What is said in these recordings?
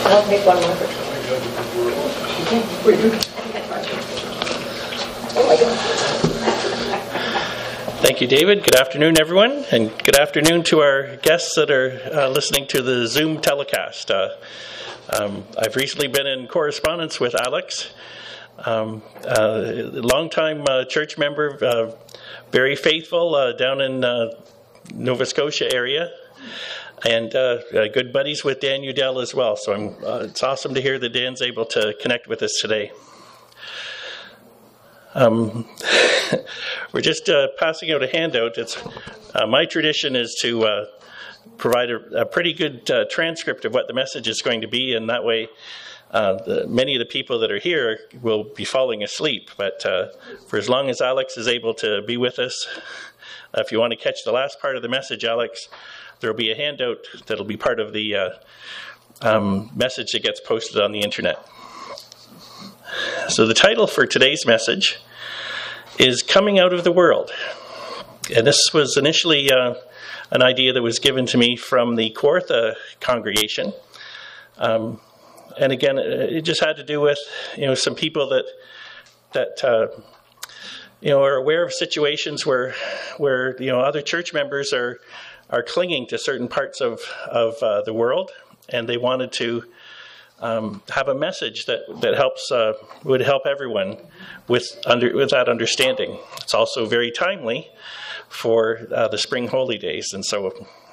I'll take one more. Oh my God. Thank you, David. Good afternoon, everyone, and good afternoon to our guests that are listening to the Zoom telecast. I've recently been in correspondence with Alex, a longtime church member, very faithful down in Nova Scotia area, and good buddies with Dan Udell as well. So it's awesome to hear that Dan's able to connect with us today. We're just passing out a handout. It's my tradition is to provide a pretty good transcript of what the message is going to be, and that way many of the people that are here will be falling asleep. But for as long as Alex is able to be with us, if you want to catch the last part of the message, Alex, there will be a handout that will be part of the message that gets posted on the internet. So the title for today's message is Coming Out of the World. And this was initially an idea that was given to me from the Kawartha congregation. And again, it just had to do with, some people that are aware of situations where other church members are clinging to certain parts of the world, and they wanted to have a message that helps would help everyone with that understanding. It's also very timely for the spring holy days, and so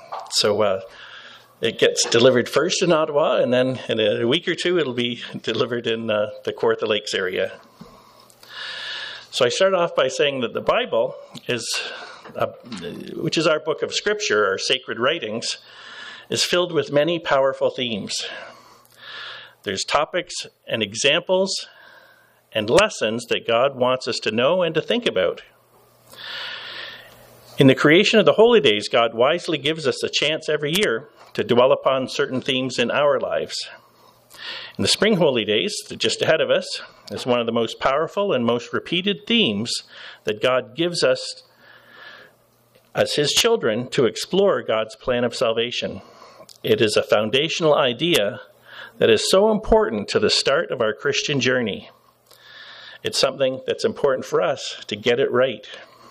it gets delivered first in Ottawa, and then in a week or two it'll be delivered in the Kawartha Lakes area. So I start off by saying that the Bible which is our book of Scripture, our sacred writings, is filled with many powerful themes. There's topics and examples and lessons that God wants us to know and to think about. In the creation of the holy days, God wisely gives us a chance every year to dwell upon certain themes in our lives. In the spring holy days, just ahead of us, is one of the most powerful and most repeated themes that God gives us as His children to explore God's plan of salvation. It is a foundational idea that is so important to the start of our Christian journey. It's something that's important for us to get it right.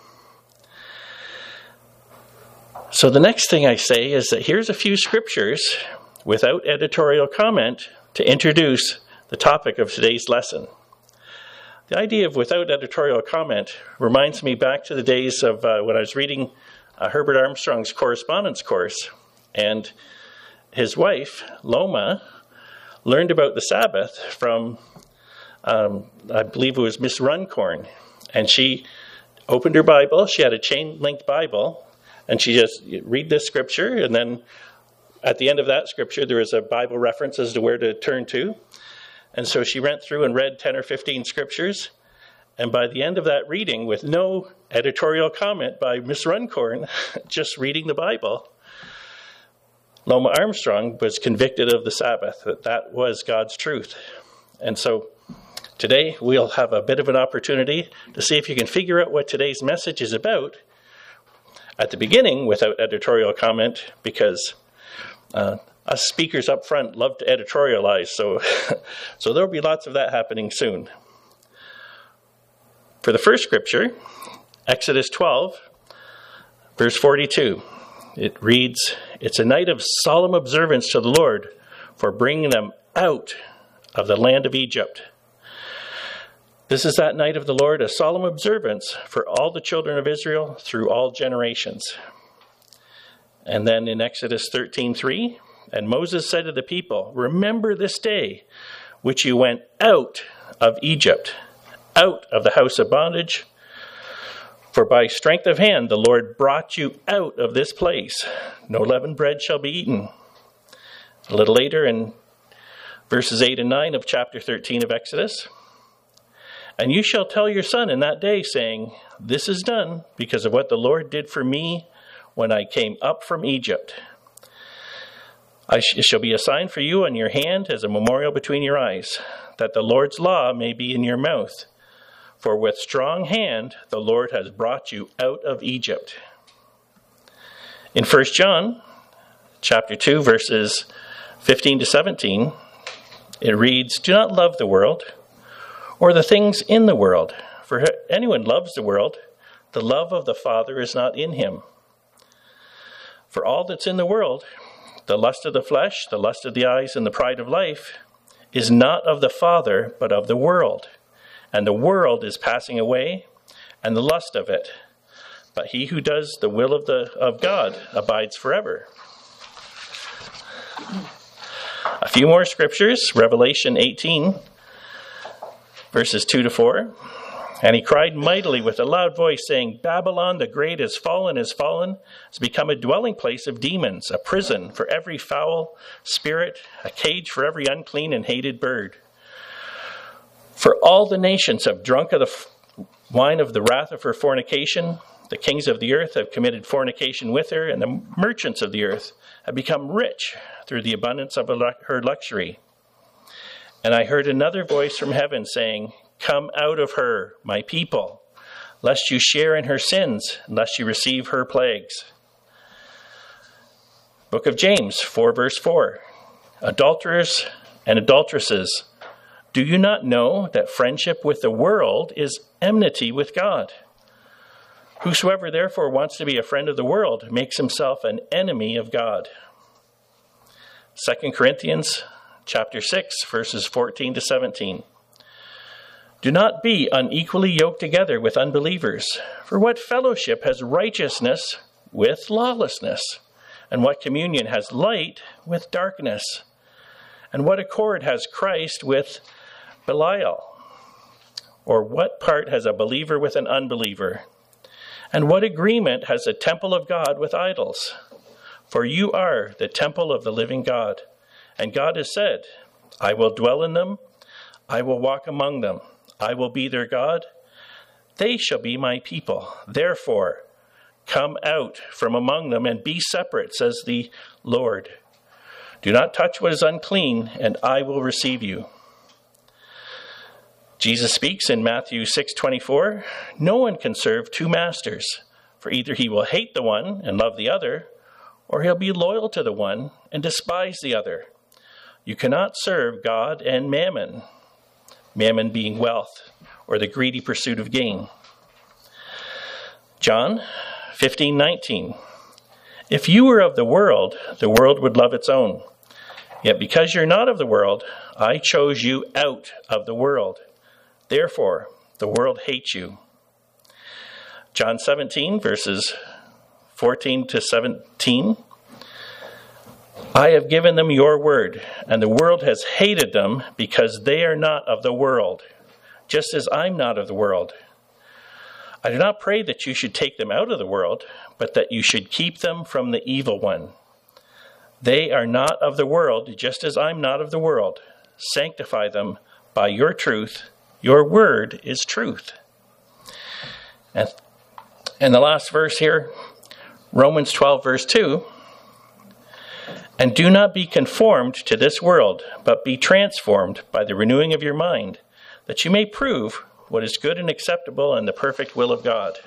So the next thing I say is that here's a few scriptures without editorial comment to introduce the topic of today's lesson. The idea of without editorial comment reminds me back to the days of when I was reading Herbert Armstrong's correspondence course, and his wife, Loma, learned about the Sabbath from, I believe it was Miss Runcorn. And she opened her Bible. She had a chain-linked Bible. And she just read this scripture. And then at the end of that scripture, there was a Bible reference as to where to turn to. And so she went through and read 10 or 15 scriptures. And by the end of that reading, with no editorial comment by Miss Runcorn, just reading the Bible, Loma Armstrong was convicted of the Sabbath, that was God's truth. And so today we'll have a bit of an opportunity to see if you can figure out what today's message is about at the beginning without editorial comment, because us speakers up front love to editorialize, so there'll be lots of that happening soon. For the first scripture, Exodus 12, verse 42. It reads, "It's a night of solemn observance to the Lord for bringing them out of the land of Egypt." This is that night of the Lord, a solemn observance for all the children of Israel through all generations. And then in Exodus 13:3, "And Moses said to the people, 'Remember this day which you went out of Egypt, out of the house of bondage. For by strength of hand the Lord brought you out of this place. No leavened bread shall be eaten.'" A little later in verses 8 and 9 of chapter 13 of Exodus, "And you shall tell your son in that day, saying, 'This is done because of what the Lord did for me when I came up from Egypt. It shall be a sign for you on your hand as a memorial between your eyes, that the Lord's law may be in your mouth. For with strong hand the Lord has brought you out of Egypt.'" In 1 John chapter 2, verses 15 to 17, It reads, "Do not love the world or the things in the world. For if anyone loves the world, the love of the Father is not in him. For all that's in the world, the lust of the flesh, the lust of the eyes, and the pride of life, is not of the Father, but of the world. And the world is passing away, and the lust of it. But he who does the will of God abides forever." A few more scriptures, Revelation 18, verses 2 to 4. "And he cried mightily with a loud voice, saying, Babylon the great has fallen, has become a dwelling place of demons, a prison for every foul spirit, a cage for every unclean and hated bird. For all the nations have drunk of the wine of the wrath of her fornication. The kings of the earth have committed fornication with her, and the merchants of the earth have become rich through the abundance of her luxury. And I heard another voice from heaven saying, Come out of her, my people, lest you share in her sins, lest you receive her plagues." Book of James 4, verse 4. "Adulterers and adulteresses, do you not know that friendship with the world is enmity with God? Whosoever therefore wants to be a friend of the world makes himself an enemy of God." 2 Corinthians chapter 6, verses 14 to 17. "Do not be unequally yoked together with unbelievers. For what fellowship has righteousness with lawlessness? And what communion has light with darkness? And what accord has Christ with Belial? Or what part has a believer with an unbeliever? And what agreement has the temple of God with idols? For you are the temple of the living God. And God has said, I will dwell in them, I will walk among them, I will be their God, they shall be my people. Therefore, come out from among them and be separate, says the Lord. Do not touch what is unclean, and I will receive you." Jesus speaks in Matthew 6:24, "No one can serve two masters, for either he will hate the one and love the other, or he'll be loyal to the one and despise the other. You cannot serve God and mammon," mammon being wealth or the greedy pursuit of gain. John 15:19, "If you were of the world would love its own. Yet because you're not of the world, I chose you out of the world. Therefore, the world hates you." John 17, verses 14 to 17. "I have given them your word, and the world has hated them because they are not of the world, just as I'm not of the world. I do not pray that you should take them out of the world, but that you should keep them from the evil one. They are not of the world, just as I'm not of the world. Sanctify them by your truth. Your word is truth." And the last verse here, Romans 12, verse 2, "And do not be conformed to this world, but be transformed by the renewing of your mind, that you may prove what is good and acceptable and the perfect will of God."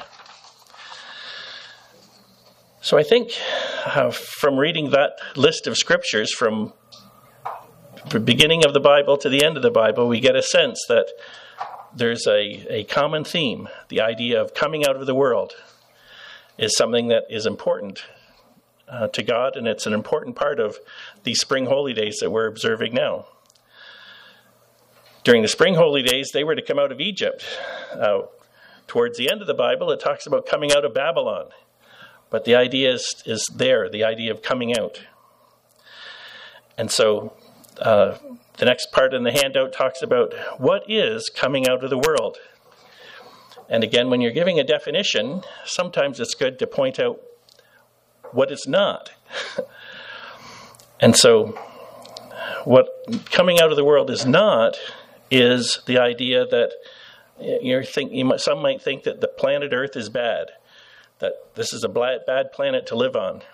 So I think from reading that list of scriptures from the beginning of the Bible to the end of the Bible, we get a sense that there's a common theme. The idea of coming out of the world is something that is important to God, and it's an important part of these spring holy days that we're observing now. During the spring holy days, they were to come out of Egypt. Towards the end of the Bible, it talks about coming out of Babylon. But the idea is there, the idea of coming out. And so the next part in the handout talks about what is coming out of the world. And again, when you're giving a definition, sometimes it's good to point out what it's not. And so what coming out of the world is not is the idea that some might think that the planet Earth is bad, that this is a bad planet to live on.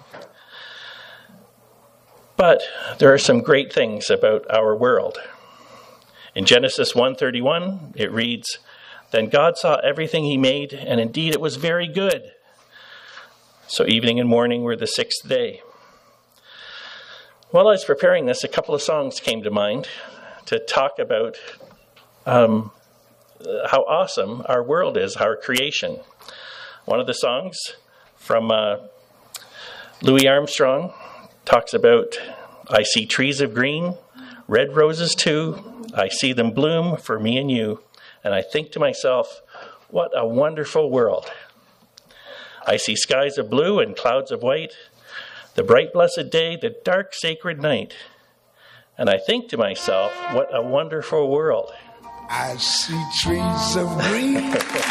But there are some great things about our world. In Genesis 1:31, it reads, "Then God saw everything he made, and indeed it was very good." So evening and morning were the sixth day. While I was preparing this, a couple of songs came to mind to talk about how awesome our world is, our creation. One of the songs from Louis Armstrong talks about, I see trees of green, red roses too. I see them bloom for me and you. And I think to myself, what a wonderful world. I see skies of blue and clouds of white, the bright blessed day, the dark sacred night. And I think to myself, what a wonderful world. I see trees of green.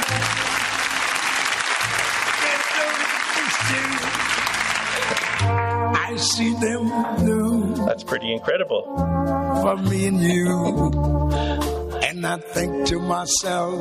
I see them blue. That's pretty incredible. For me and you. And I think to myself,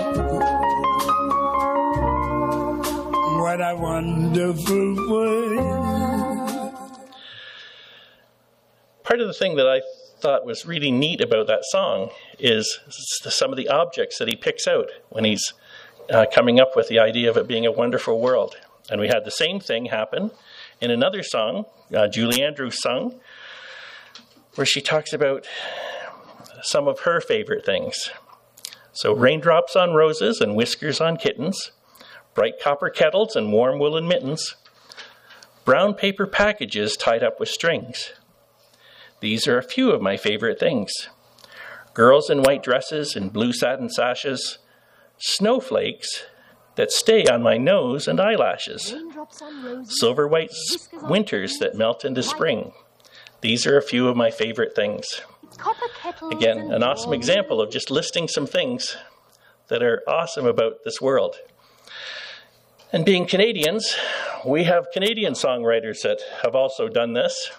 what a wonderful world. Part of the thing that I thought was really neat about that song is some of the objects that he picks out when he's coming up with the idea of it being a wonderful world. And we had the same thing happen in another song, Julie Andrews sung, where she talks about some of her favorite things. So raindrops on roses and whiskers on kittens, bright copper kettles and warm woolen mittens, brown paper packages tied up with strings. These are a few of my favorite things. Girls in white dresses and blue satin sashes, snowflakes that stay on my nose and eyelashes, silver white winters that melt into spring. These are a few of my favorite things. Again, an awesome example of just listing some things that are awesome about this world. And being Canadians, we have Canadian songwriters that have also done this.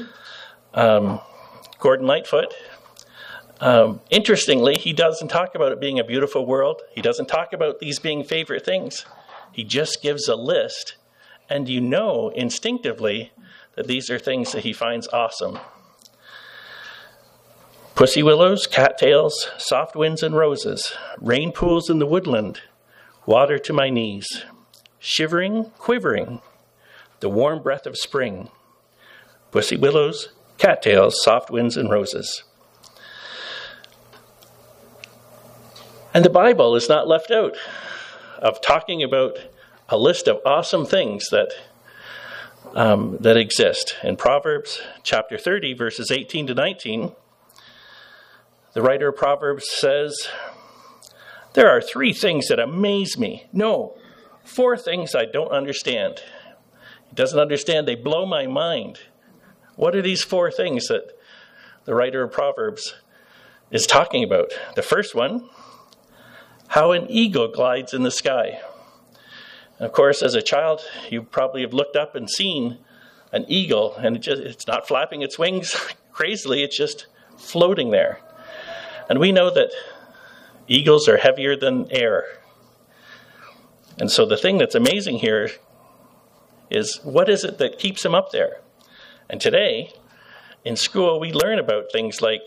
Gordon Lightfoot. Interestingly, he doesn't talk about it being a beautiful world. He doesn't talk about these being favorite things. He just gives a list, and you know instinctively that these are things that he finds awesome. Pussy willows, cattails, soft winds and roses, rain pools in the woodland, water to my knees, shivering, quivering, the warm breath of spring, pussy willows, cattails, soft winds and roses. And the Bible is not left out of talking about a list of awesome things that exist. In Proverbs chapter 30, verses 18 to 19, the writer of Proverbs says, there are 3 things that amaze me. No, 4 things I don't understand. He doesn't understand. They blow my mind. What are these 4 things that the writer of Proverbs is talking about? The first one, how an eagle glides in the sky. And of course, as a child, you probably have looked up and seen an eagle, and it's not flapping its wings crazily, it's just floating there. And we know that eagles are heavier than air. And so the thing that's amazing here is, what is it that keeps them up there? And today, in school, we learn about things like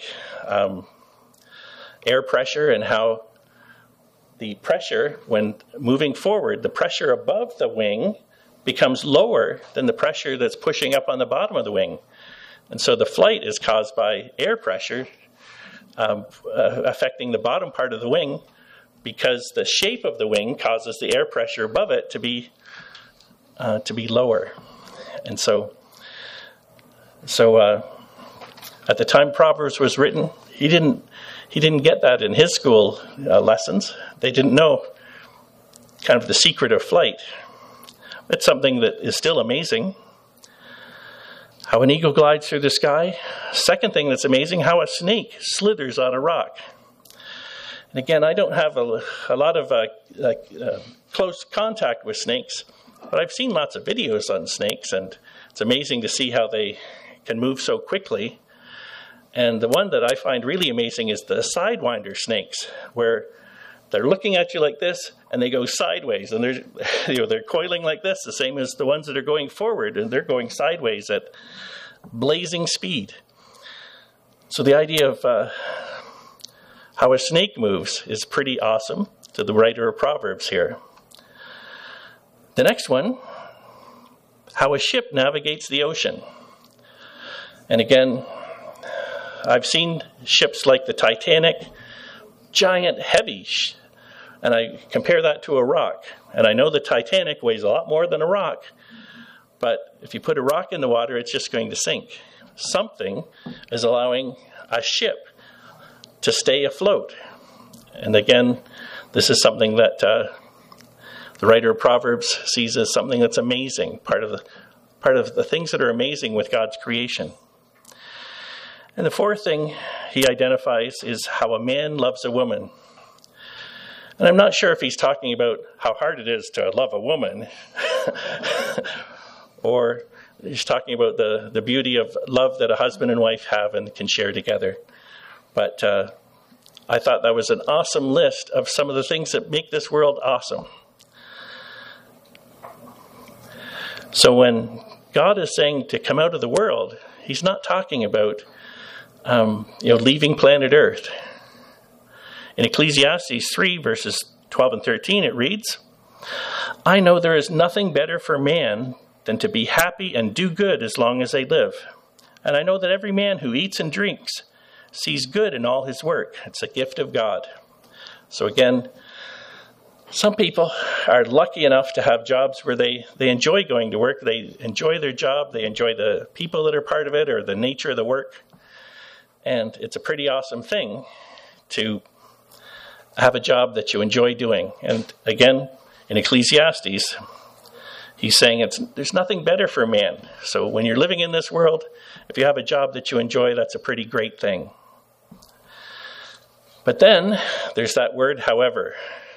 air pressure and how the pressure, when moving forward, the pressure above the wing becomes lower than the pressure that's pushing up on the bottom of the wing. And so the flight is caused by air pressure affecting the bottom part of the wing, because the shape of the wing causes the air pressure above it to be lower. And so at the time Proverbs was written, he didn't get that in his school lessons. They didn't know kind of the secret of flight. It's something that is still amazing. How an eagle glides through the sky. Second thing that's amazing, how a snake slithers on a rock. And again, I don't have a lot of close contact with snakes, but I've seen lots of videos on snakes, and it's amazing to see how they can move so quickly. And the one that I find really amazing is the sidewinder snakes, where they're looking at you like this, and they go sideways, and they're coiling like this, the same as the ones that are going forward, and they're going sideways at blazing speed. So the idea of how a snake moves is pretty awesome to the writer of Proverbs here. The next one, how a ship navigates the ocean. And again, I've seen ships like the Titanic, giant, heavy, and I compare that to a rock. And I know the Titanic weighs a lot more than a rock, but if you put a rock in the water, it's just going to sink. Something is allowing a ship to stay afloat. And again, this is something that the writer of Proverbs sees as something that's amazing, part of the things that are amazing with God's creation. And the fourth thing he identifies is how a man loves a woman. And I'm not sure if he's talking about how hard it is to love a woman, or he's talking about the beauty of love that a husband and wife have and can share together. But I thought that was an awesome list of some of the things that make this world awesome. So when God is saying to come out of the world, he's not talking about leaving planet Earth. In Ecclesiastes 3, verses 12 and 13, it reads, "I know there is nothing better for man than to be happy and do good as long as they live. And I know that every man who eats and drinks sees good in all his work. It's a gift of God." So again, some people are lucky enough to have jobs where they enjoy going to work. They enjoy their job. They enjoy the people that are part of it or the nature of the work. And it's a pretty awesome thing to have a job that you enjoy doing. And again, in Ecclesiastes, he's saying there's nothing better for a man. So when you're living in this world, if you have a job that you enjoy, that's a pretty great thing. But then there's that word, however.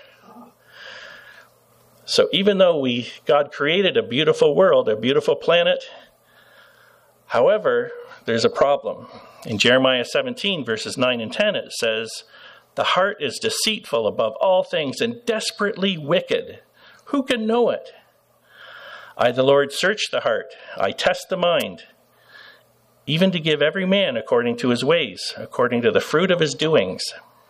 So even though God created a beautiful world, a beautiful planet, however, there's a problem. In Jeremiah 17, verses 9 and 10, it says, "The heart is deceitful above all things and desperately wicked. Who can know it? I, the Lord, search the heart. I test the mind, even to give every man according to his ways, according to the fruit of his doings."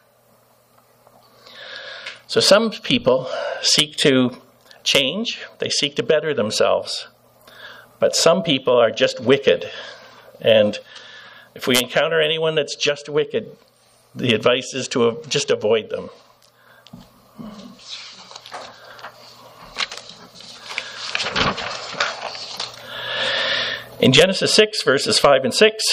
So some people seek to change. They seek to better themselves. But some people are just wicked. And if we encounter anyone that's just wicked, the advice is to just avoid them. In Genesis 6, verses 5 and 6,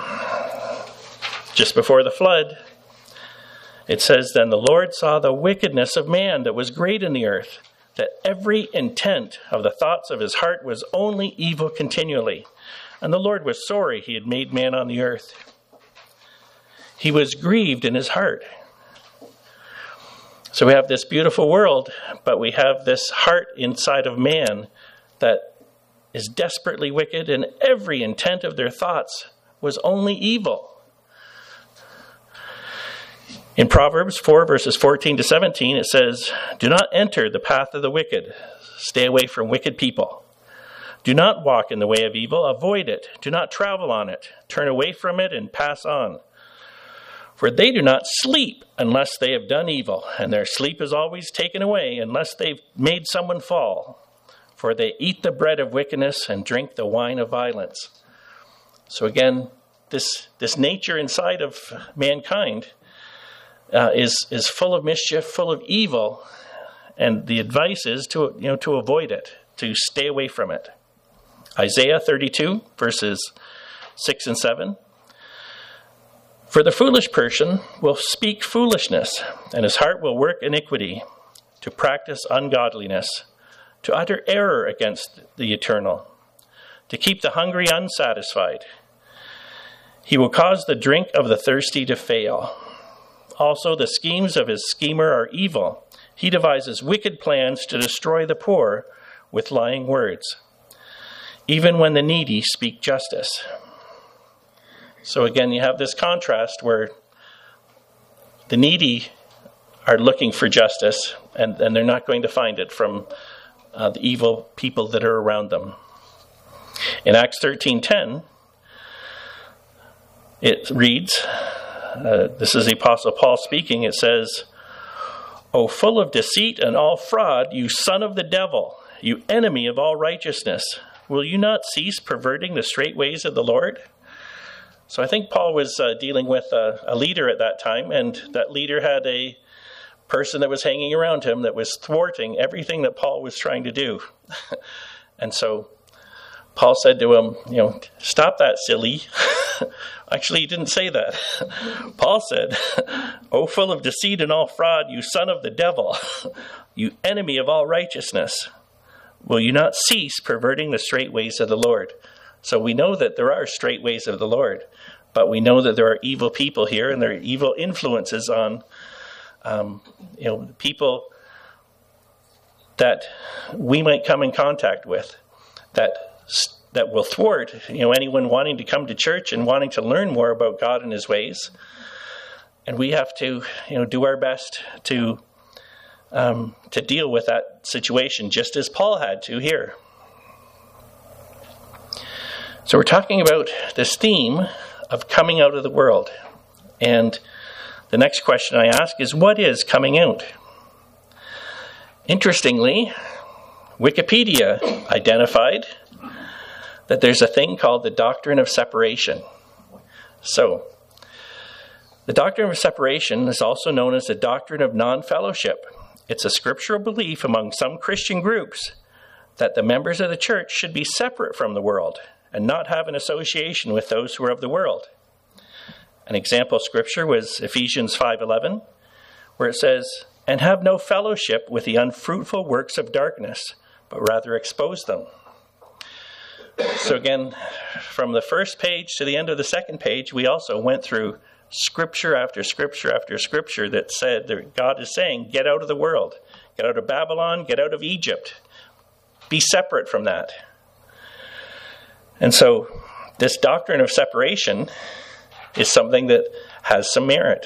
just before the flood, it says, "Then the Lord saw the wickedness of man that was great in the earth, that every intent of the thoughts of his heart was only evil continually. And the Lord was sorry he had made man on the earth. He was grieved in his heart." So we have this beautiful world, but we have this heart inside of man that is desperately wicked, and every intent of their thoughts was only evil. In Proverbs 4, verses 14 to 17, it says, "Do not enter the path of the wicked. Stay away from wicked people. Do not walk in the way of evil. Avoid it. Do not travel on it. Turn away from it and pass on. For they do not sleep unless they have done evil, and their sleep is always taken away unless they've made someone fall. For they eat the bread of wickedness and drink the wine of violence." So again, this nature inside of mankind is full of mischief, full of evil, and the advice is to avoid it, to stay away from it. Isaiah 32, verses 6 and 7. "For the foolish person will speak foolishness, and his heart will work iniquity, to practice ungodliness, to utter error against the eternal, to keep the hungry unsatisfied. He will cause the drink of the thirsty to fail. Also, the schemes of his schemer are evil. He devises wicked plans to destroy the poor with lying words, even when the needy speak justice." So again, you have this contrast where the needy are looking for justice, and they're not going to find it from the evil people that are around them. In Acts 13:10, it reads, this is the Apostle Paul speaking, it says, "O full of deceit and all fraud, you son of the devil, you enemy of all righteousness, will you not cease perverting the straight ways of the Lord? So I think Paul was dealing with a leader at that time, and that leader had a person that was hanging around him that was thwarting everything that Paul was trying to do. And so Paul said to him, stop that, silly. Actually, he didn't say that. Paul said, "O full of deceit and all fraud, you son of the devil, you enemy of all righteousness, will you not cease perverting the straight ways of the Lord?" So we know that there are straight ways of the Lord, but we know that there are evil people here, and there are evil influences on people that we might come in contact with that will thwart anyone wanting to come to church and wanting to learn more about God and his ways. And we have to do our best to deal with that situation, just as Paul had to here. So we're talking about this theme of coming out of the world. And the next question I ask is, what is coming out? Interestingly, Wikipedia identified that there's a thing called the doctrine of separation. So, the doctrine of separation is also known as the doctrine of non-fellowship. It's a scriptural belief among some Christian groups that the members of the church should be separate from the world and not have an association with those who are of the world. An example scripture was Ephesians 5:11, where it says, "And have no fellowship with the unfruitful works of darkness, but rather expose them." So again, from the first page to the end of the second page, we also went through scripture after scripture after scripture that said that God is saying, get out of the world, get out of Babylon, get out of Egypt, be separate from that. And so this doctrine of separation is something that has some merit.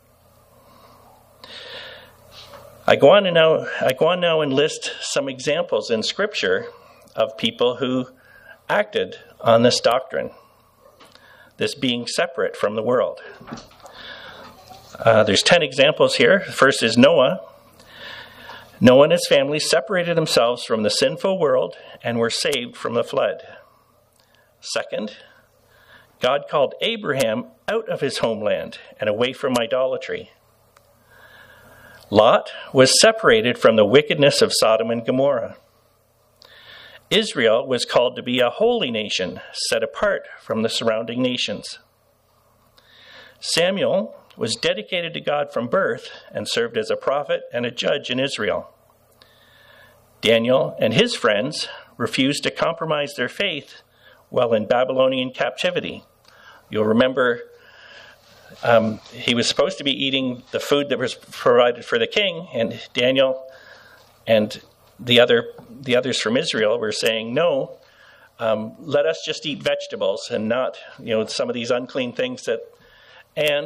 I go on now and list some examples in Scripture of people who acted on this doctrine, this being separate from the world. There's 10 examples here. First is Noah. Noah and his family separated themselves from the sinful world and were saved from the flood. Second, God called Abraham out of his homeland and away from idolatry. Lot was separated from the wickedness of Sodom and Gomorrah. Israel was called to be a holy nation, set apart from the surrounding nations. Samuel was dedicated to God from birth and served as a prophet and a judge in Israel. Daniel and his friends refused to compromise their faith while in Babylonian captivity. You'll remember he was supposed to be eating the food that was provided for the king, and Daniel and the others from Israel were saying, no, let us just eat vegetables and not, some of these unclean things and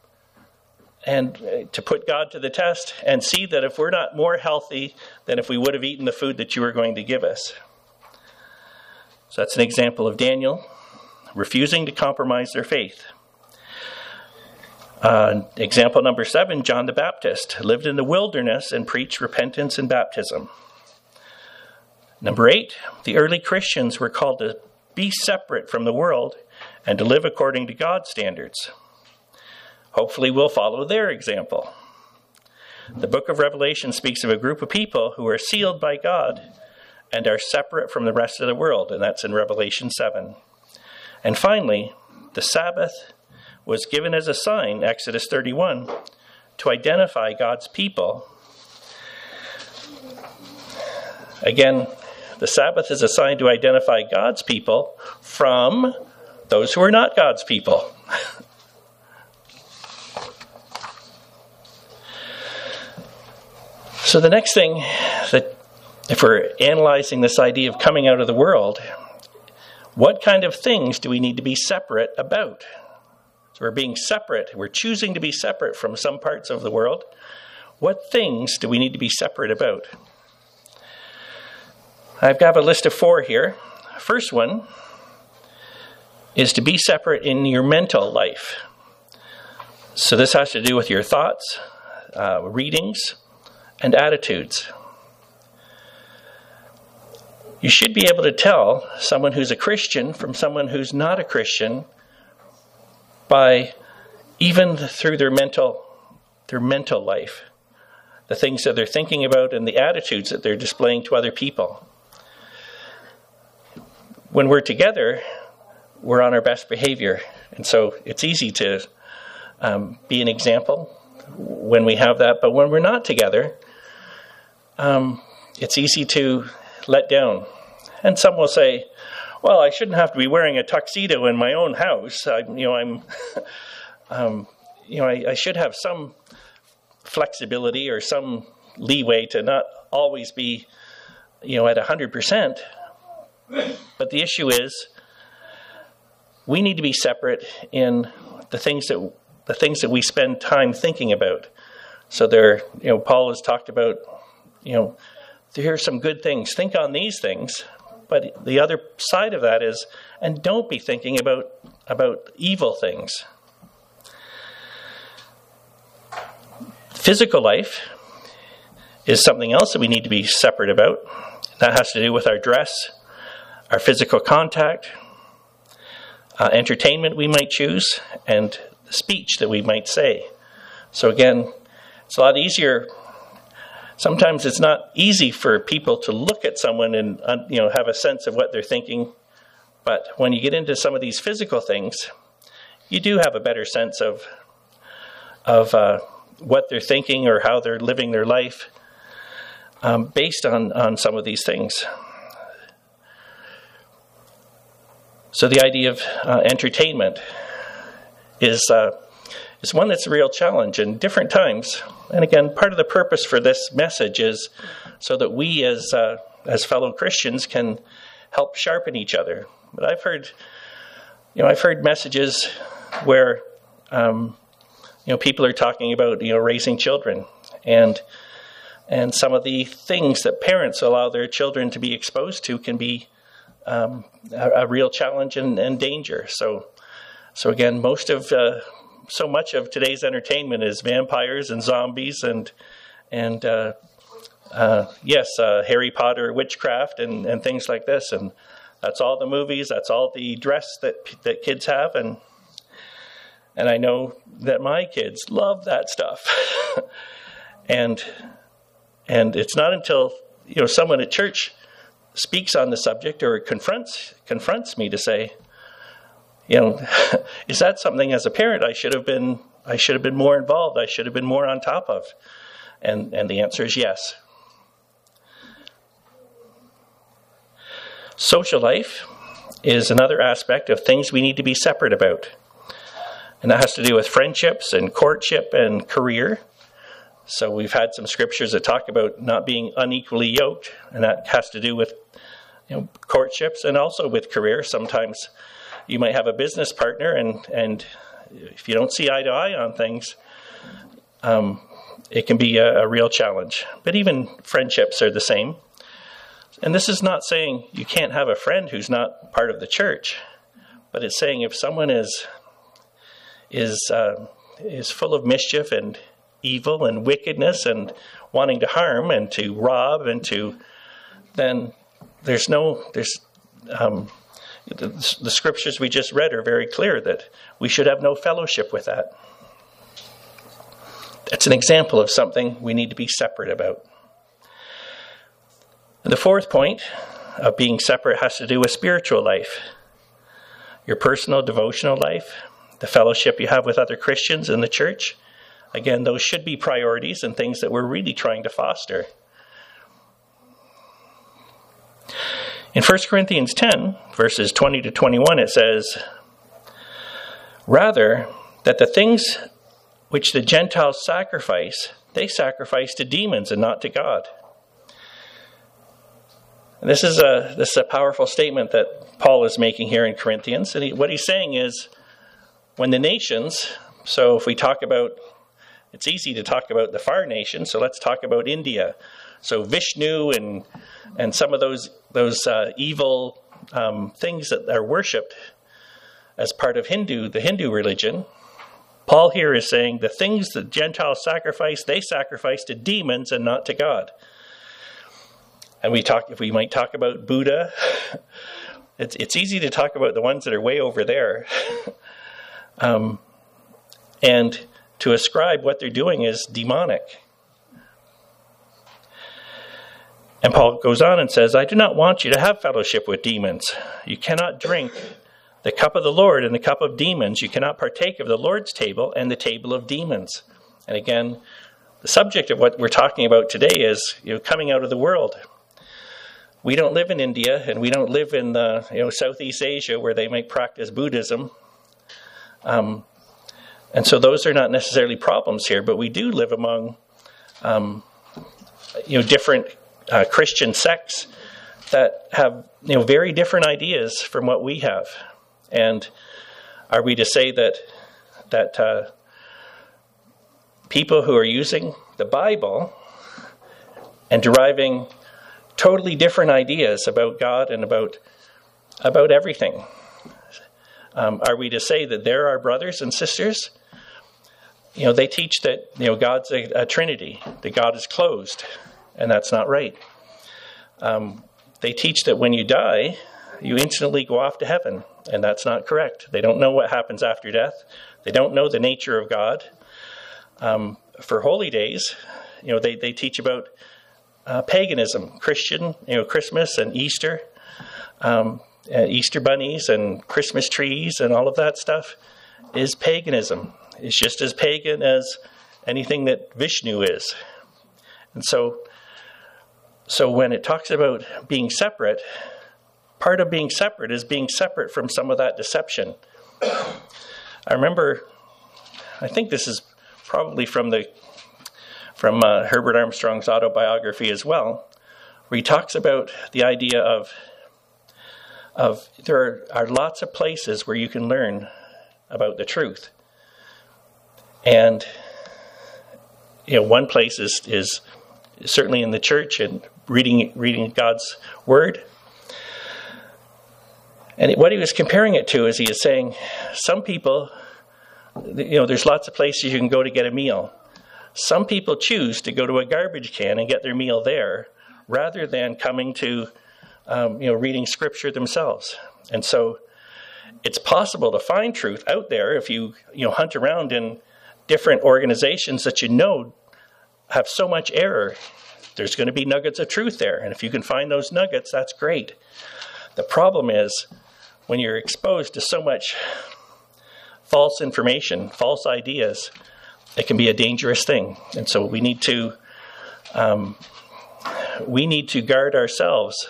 to put God to the test and see that if we're not more healthy than if we would have eaten the food that you were going to give us. So that's an example of Daniel refusing to compromise their faith. Example number 7, John the Baptist lived in the wilderness and preached repentance and baptism. Number 8, the early Christians were called to be separate from the world and to live according to God's standards. Hopefully we'll follow their example. The book of Revelation speaks of a group of people who are sealed by God and are separate from the rest of the world, and that's in Revelation 7. And finally, the Sabbath was given as a sign, Exodus 31, to identify God's people. Again, the Sabbath is a sign to identify God's people from those who are not God's people. So the next thing, that if we're analyzing this idea of coming out of the world, what kind of things do we need to be separate about? So we're being separate. We're choosing to be separate from some parts of the world. What things do we need to be separate about? I've got a list of 4 here. First one is to be separate in your mental life. So this has to do with your thoughts, readings, and attitudes. You should be able to tell someone who's a Christian from someone who's not a Christian by even through their mental life, the things that they're thinking about and the attitudes that they're displaying to other people. When we're together, we're on our best behavior. And so it's easy to be an example when we have that. But when we're not together, it's easy to let down. And some will say, well, I shouldn't have to be wearing a tuxedo in my own house. I should have some flexibility or some leeway to not always be, at 100%. But the issue is, we need to be separate in the things that we spend time thinking about. So Paul has talked about, here are some good things. Think on these things. But the other side of that is, and don't be thinking about evil things. Physical life is something else that we need to be separate about. That has to do with our dress, our physical contact, entertainment we might choose, and speech that we might say. So again, it's a lot easier. Sometimes it's not easy for people to look at someone and have a sense of what they're thinking. But when you get into some of these physical things, you do have a better sense of what they're thinking or how they're living their life based on some of these things. So the idea of entertainment is one that's a real challenge in different times. And again, part of the purpose for this message is so that we as fellow Christians can help sharpen each other. But I've heard messages where people are talking about raising children and some of the things that parents allow their children to be exposed to can be a real challenge and danger. So again, so much of today's entertainment is vampires and zombies and Harry Potter, witchcraft and things like this. And that's all the movies. That's all the dress that kids have. And I know that my kids love that stuff. and it's not until someone at church speaks on the subject or confronts me to say, is that something as a parent I should have been more involved, I should have been more on top of? And the answer is yes. Social life is another aspect of things we need to be separate about. And that has to do with friendships and courtship and career. So we've had some scriptures that talk about not being unequally yoked, and that has to do with courtships and also with career. Sometimes you might have a business partner, and if you don't see eye to eye on things, it can be a real challenge. But even friendships are the same. And this is not saying you can't have a friend who's not part of the church, but it's saying if someone is full of mischief and evil and wickedness and wanting to harm and to rob then the scriptures we just read are very clear that we should have no fellowship with that. That's an example of something we need to be separate about. And the fourth point of being separate has to do with spiritual life. Your personal devotional life, the fellowship you have with other Christians in the church. Again, those should be priorities and things that we're really trying to foster. In 1 Corinthians 10, verses 20 to 21, it says, "Rather, that the things which the Gentiles sacrifice, they sacrifice to demons and not to God." And this is a powerful statement that Paul is making here in Corinthians. And what he's saying is, when the nations, so if we talk about, it's easy to talk about the far nation, so let's talk about India. So Vishnu and some of those evil things that are worshipped as part of the Hindu religion. Paul here is saying the things that Gentiles sacrifice, they sacrifice to demons and not to God. And if we might talk about Buddha, it's easy to talk about the ones that are way over there. and to ascribe what they're doing as demonic. And Paul goes on and says, I do not want you to have fellowship with demons. You cannot drink the cup of the Lord and the cup of demons. You cannot partake of the Lord's table and the table of demons. And again, the subject of what we're talking about today is, coming out of the world. We don't live in India, and we don't live in Southeast Asia where they might practice Buddhism. And so those are not necessarily problems here, but we do live among different Christian sects that have very different ideas from what we have. And are we to say that people who are using the Bible and deriving totally different ideas about God and about everything, are we to say that they're our brothers and sisters? They teach that God's a Trinity, that God is closed, and that's not right. They teach that when you die, you instantly go off to heaven, and that's not correct. They don't know what happens after death. They don't know the nature of God. For holy days, they teach about paganism, Christian, Christmas and Easter, Easter bunnies and Christmas trees and all of that stuff is paganism. It's just as pagan as anything that Vishnu is. And so when it talks about being separate, part of being separate is being separate from some of that deception. I remember, I think this is probably from Herbert Armstrong's autobiography as well, where he talks about the idea of there are lots of places where you can learn about the truth. And one place is certainly in the church and reading God's word. And what he was comparing it to is he is saying, some people, there's lots of places you can go to get a meal. Some people choose to go to a garbage can and get their meal there rather than coming to, reading scripture themselves. And so it's possible to find truth out there if you hunt around in different organizations that have so much error. There's going to be nuggets of truth there. And if you can find those nuggets, that's great. The problem is when you're exposed to so much false information, false ideas, it can be a dangerous thing. And so we need to guard ourselves.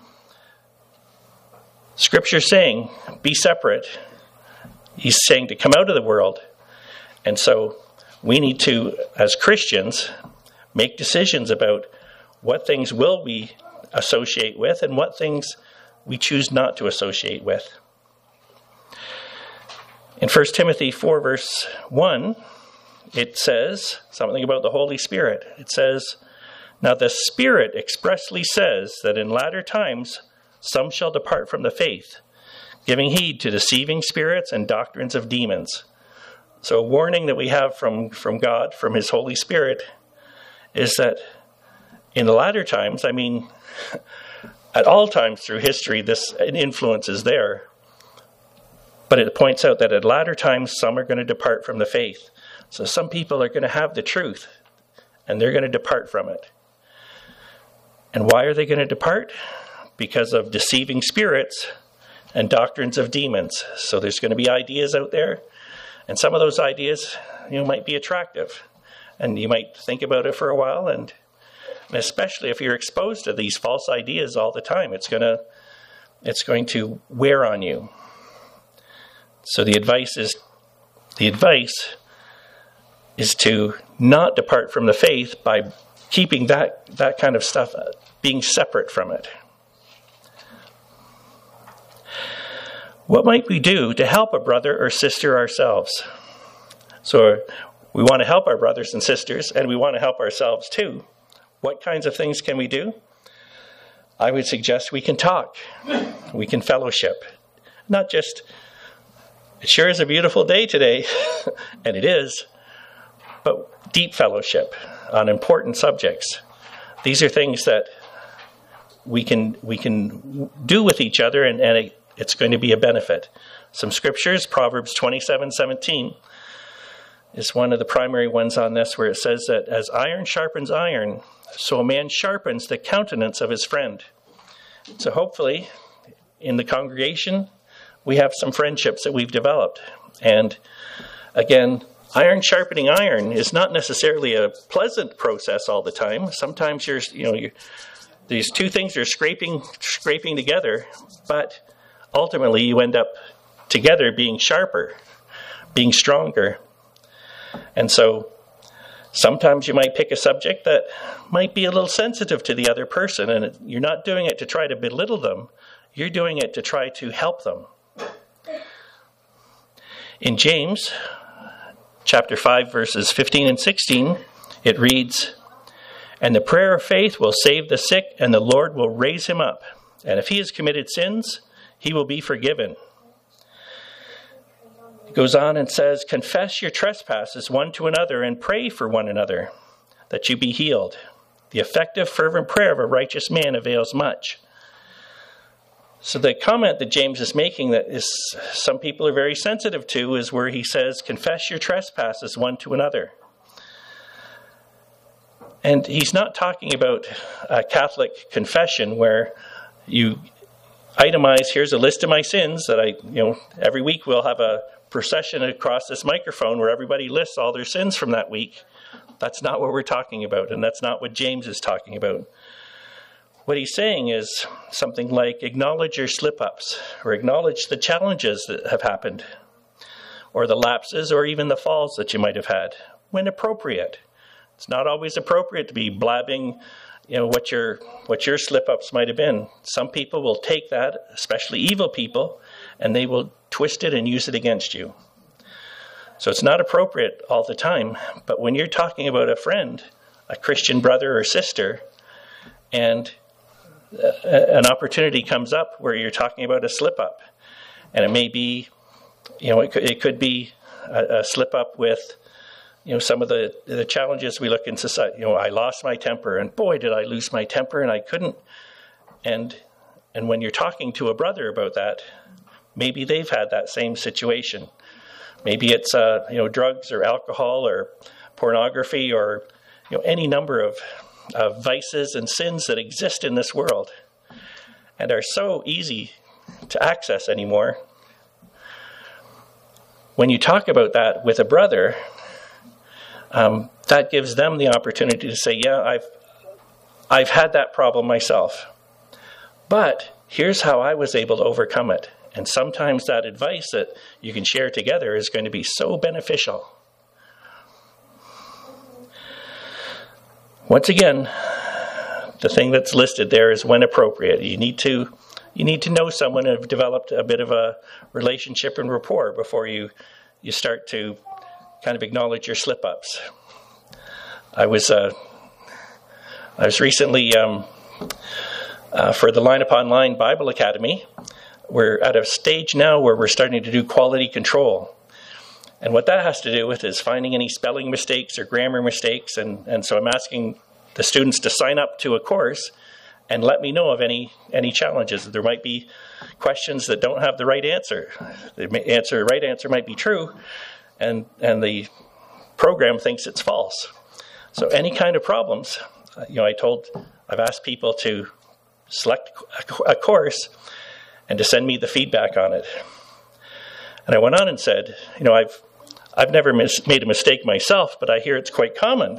Scripture's saying, be separate. He's saying to come out of the world. And so we need to, as Christians, make decisions about what things will we associate with and what things we choose not to associate with. In 1 Timothy 4 verse 1, it says something about the Holy Spirit. It says, now the Spirit expressly says that in latter times some shall depart from the faith, giving heed to deceiving spirits and doctrines of demons. So a warning that we have from God, from his Holy Spirit, is that in the latter times, at all times through history, this influence is there. But it points out that at latter times, some are going to depart from the faith. So some people are going to have the truth, and they're going to depart from it. And why are they going to depart? Because of deceiving spirits and doctrines of demons. So there's going to be ideas out there, and some of those ideas, might be attractive. And you might think about it for a while, and especially if you're exposed to these false ideas all the time, it's going to wear on you. So the advice is to not depart from the faith by keeping that kind of stuff, being separate from it. What might we do to help a brother or sister ourselves? So we want to help our brothers and sisters, and we want to help ourselves too. What kinds of things can we do? I would suggest we can talk. We can fellowship. Not just, it sure is a beautiful day today, and it is, but deep fellowship on important subjects. These are things that we can do with each other, and it's going to be a benefit. some scriptures. Proverbs 27:17 is one of the primary ones on this, where it says that as iron sharpens iron, so a man sharpens the countenance of his friend. So hopefully, in the congregation, we have some friendships that we've developed. And again, iron sharpening iron is not necessarily a pleasant process all the time. Sometimes these two things are scraping together, but ultimately you end up together being sharper, being stronger. And so sometimes you might pick a subject that might be a little sensitive to the other person, and you're not doing it to try to belittle them. You're doing it to try to help them. In James chapter 5, verses 15 and 16, it reads, "And the prayer of faith will save the sick, and the Lord will raise him up. And if he has committed sins, he will be forgiven." It goes on and says, "Confess your trespasses one to another and pray for one another, that you be healed. The effective, fervent prayer of a righteous man avails much." So the comment that James is making that is some people are very sensitive to is where he says, confess your trespasses one to another. And he's not talking about a Catholic confession where you itemize, here's a list of my sins that every week we'll have a procession across this microphone where everybody lists all their sins from that week. That's not what we're talking about, and that's not what James is talking about. What he's saying is something like, acknowledge your slip-ups, or acknowledge the challenges that have happened, or the lapses, or even the falls that you might have had, when appropriate. It's not always appropriate to be blabbing, what your slip-ups might have been. Some people will take that, especially evil people, and they will twist it and use it against you. So it's not appropriate all the time, but when you're talking about a friend, a Christian brother or sister, and an opportunity comes up where you're talking about a slip-up, and it may be, it could be a slip-up with, some of the challenges we look in society. I lost my temper, and boy, did I lose my temper, and I couldn't. And when you're talking to a brother about that, maybe they've had that same situation. Maybe it's drugs or alcohol or pornography or any number of vices and sins that exist in this world and are so easy to access anymore. When you talk about that with a brother, that gives them the opportunity to say, yeah, I've had that problem myself, but here's how I was able to overcome it. And sometimes that advice that you can share together is going to be so beneficial. Once again, the thing that's listed there is when appropriate. You need to know someone and have developed a bit of a relationship and rapport before you start to kind of acknowledge your slip-ups. I was recently for the Line Upon Line Bible Academy. We're at a stage now where we're starting to do quality control. And what that has to do with is finding any spelling mistakes or grammar mistakes. And so I'm asking the students to sign up to a course and let me know of any challenges. There might be questions that don't have the right answer. The right answer might be true, and the program thinks it's false. So any kind of problems, I've asked people to select a course and to send me the feedback on it. And I went on and said, I've never made a mistake myself, but I hear it's quite common.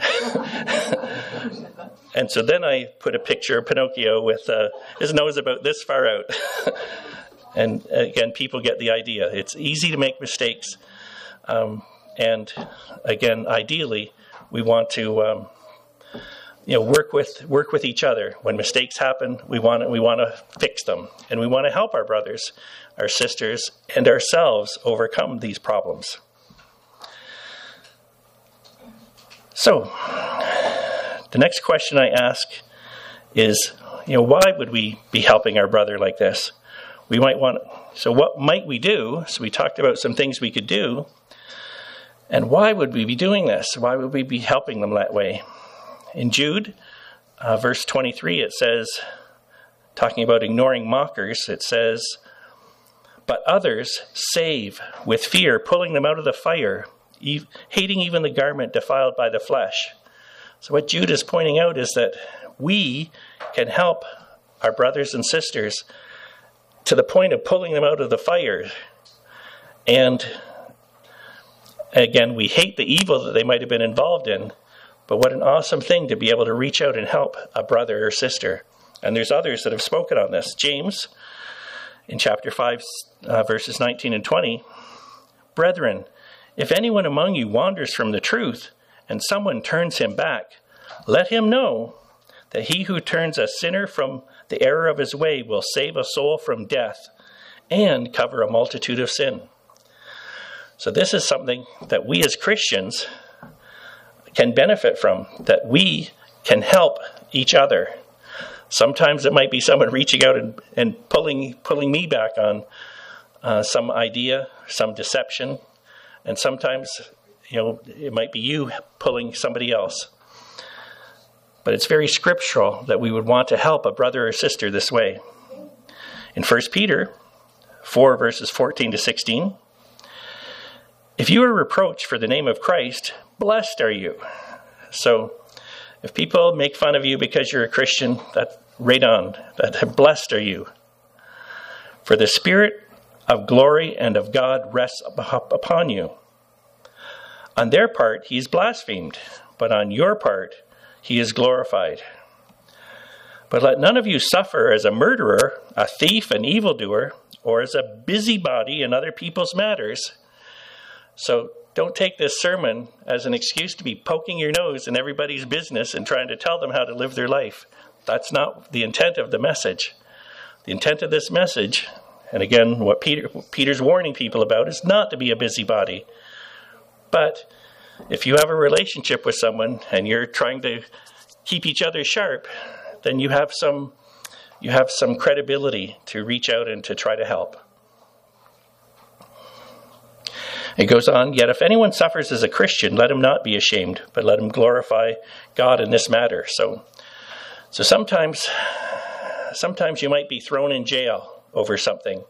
And so then I put a picture of Pinocchio with his nose about this far out. And again, people get the idea. It's easy to make mistakes. And again, ideally, we want to work with each other. When mistakes happen, we want to fix them, and we want to help our brothers, our sisters, and ourselves overcome these problems. So, the next question I ask is, why would we be helping our brother like this? So what might we do? So we talked about some things we could do. And why would we be doing this? Why would we be helping them that way? In Jude, verse 23, it says, talking about ignoring mockers, it says, but others save with fear, pulling them out of the fire, hating even the garment defiled by the flesh. So what Jude is pointing out is that we can help our brothers and sisters to the point of pulling them out of the fire. And again, we hate the evil that they might have been involved in, but what an awesome thing to be able to reach out and help a brother or sister. And there's others that have spoken on this. James, in chapter 5, verses 19 and 20, "Brethren, if anyone among you wanders from the truth, and someone turns him back, let him know that he who turns a sinner from the error of his way will save a soul from death and cover a multitude of sin." So this is something that we as Christians can benefit from, that we can help each other. Sometimes it might be someone reaching out and pulling me back on some idea, some deception, and sometimes it might be you pulling somebody else. But it's very scriptural that we would want to help a brother or sister this way. In 1 Peter 4, verses 14 to 16, "If you are reproached for the name of Christ, blessed are you." So if people make fun of you because you're a Christian, that's right on. That blessed are you. "For the Spirit of glory and of God rests upon you. On their part, he is blasphemed, but on your part, he is glorified. But let none of you suffer as a murderer, a thief, an evildoer, or as a busybody in other people's matters." So don't take this sermon as an excuse to be poking your nose in everybody's business and trying to tell them how to live their life. That's not the intent of the message. The intent of this message, and again, what Peter's warning people about, is not to be a busybody. But if you have a relationship with someone and you're trying to keep each other sharp, then you have some credibility to reach out and to try to help. It goes on, "Yet if anyone suffers as a Christian, let him not be ashamed, but let him glorify God in this matter." So sometimes you might be thrown in jail over something.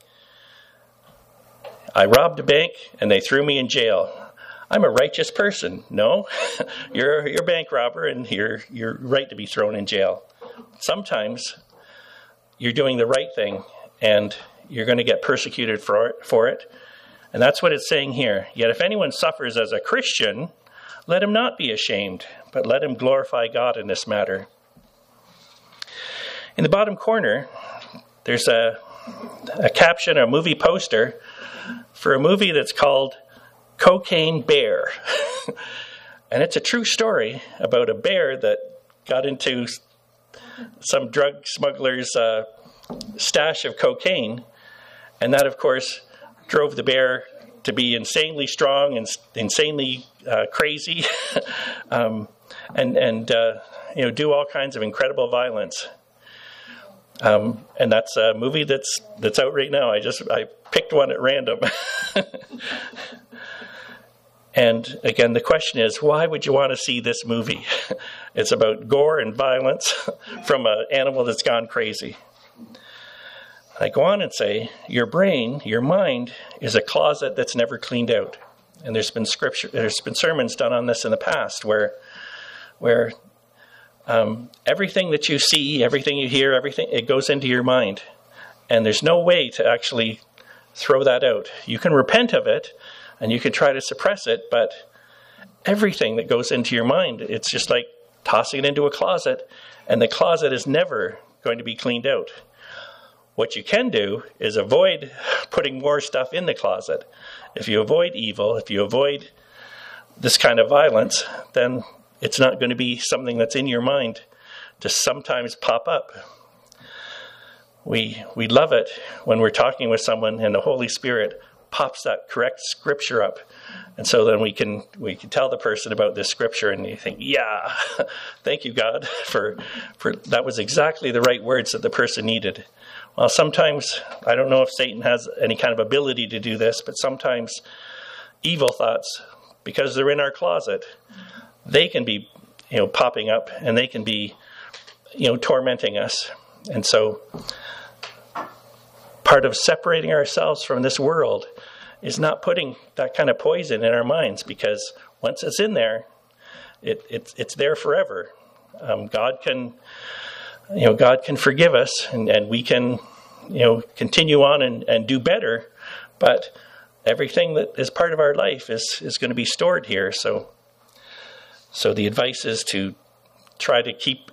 I robbed a bank and they threw me in jail. I'm a righteous person. No, you're a bank robber and you're right to be thrown in jail. Sometimes you're doing the right thing and you're going to get persecuted for it. And that's what it's saying here. "Yet if anyone suffers as a Christian, let him not be ashamed, but let him glorify God in this matter." In the bottom corner, there's a caption, a movie poster for a movie that's called Cocaine Bear. And it's a true story about a bear that got into some drug smuggler's stash of cocaine. And that, of course, drove the bear to be insanely strong and insanely crazy and do all kinds of incredible violence. And that's a movie that's out right now. I picked one at random. And again, the question is, why would you want to see this movie? It's about gore and violence from an animal that's gone crazy. I go on and say, your brain, your mind, is a closet that's never cleaned out. And there's been sermons done on this in the past where everything that you see, everything you hear, everything, it goes into your mind. And there's no way to actually throw that out. You can repent of it, and you can try to suppress it, but everything that goes into your mind, it's just like tossing it into a closet, and the closet is never going to be cleaned out. What you can do is avoid putting more stuff in the closet. If you avoid evil, if you avoid this kind of violence, then it's not going to be something that's in your mind to sometimes pop up. We love it when we're talking with someone and the Holy Spirit pops that correct scripture up. And so then we can tell the person about this scripture and you think, yeah, thank you, God, for that was exactly the right words that the person needed. Well, sometimes, I don't know if Satan has any kind of ability to do this, but sometimes evil thoughts, because they're in our closet, they can be, popping up and they can be, tormenting us. And so part of separating ourselves from this world is not putting that kind of poison in our minds, because once it's in there, it's there forever. God can forgive us, and we can, continue on and do better. But everything that is part of our life is going to be stored here. So the advice is to try to keep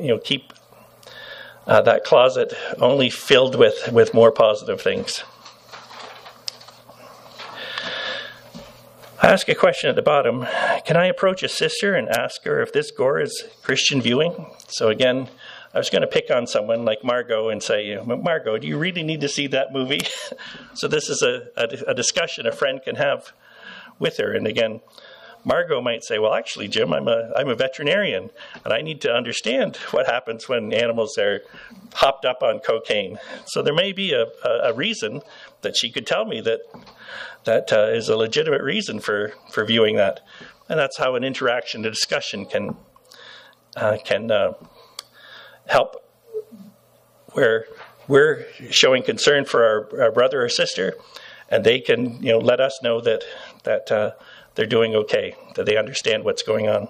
that closet only filled with more positive things. I ask a question at the bottom. Can I approach a sister and ask her if this gore is Christian viewing? So again, I was going to pick on someone like Margot and say, Margot, do you really need to see that movie? So this is a discussion a friend can have with her. And again, Margot might say, well, actually, Jim, I'm a veterinarian, and I need to understand what happens when animals are hopped up on cocaine. So there may be a reason that she could tell me that is a legitimate reason for viewing that. And that's how an interaction, a discussion can help, where we're showing concern for our brother or sister, and they can let us know that they're doing okay, that they understand what's going on.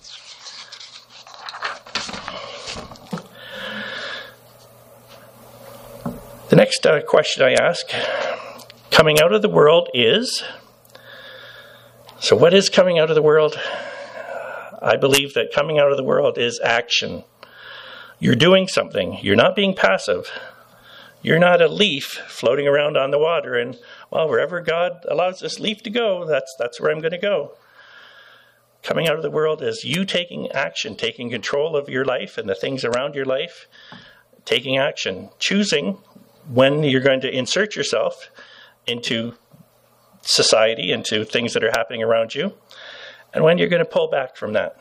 The next question I ask, coming out of the world is, so what is coming out of the world? I believe that coming out of the world is action. You're doing something. You're not being passive. You're not a leaf floating around on the water and, well, wherever God allows this leaf to go, that's where I'm going to go. Coming out of the world is you taking action, taking control of your life and the things around your life, taking action, choosing when you're going to insert yourself into society, into things that are happening around you, and when you're going to pull back from that.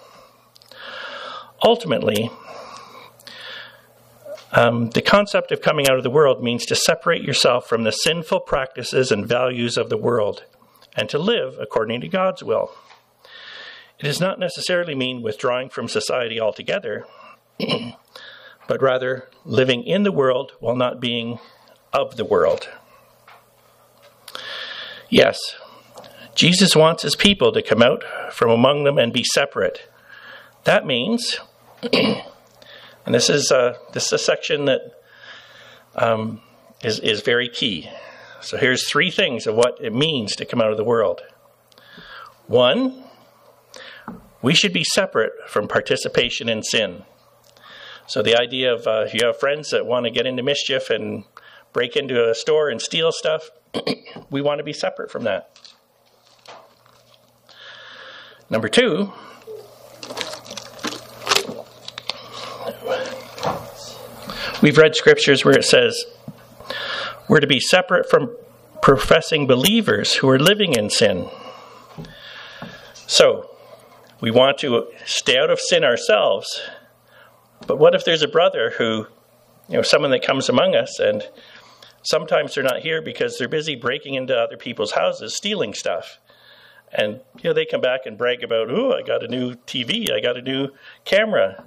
Ultimately, the concept of coming out of the world means to separate yourself from the sinful practices and values of the world and to live according to God's will. It does not necessarily mean withdrawing from society altogether, but rather living in the world while not being of the world. Yes, Jesus wants his people to come out from among them and be separate. That means, and this is a section that is very key. So here's 3 things of what it means to come out of the world. 1, we should be separate from participation in sin. So the idea of if you have friends that want to get into mischief and break into a store and steal stuff, we want to be separate from that. Number 2, we've read scriptures where it says we're to be separate from professing believers who are living in sin. So we want to stay out of sin ourselves. But what if there's a brother who, someone that comes among us, and sometimes they're not here because they're busy breaking into other people's houses, stealing stuff. And, they come back and brag about, I got a new TV, I got a new camera.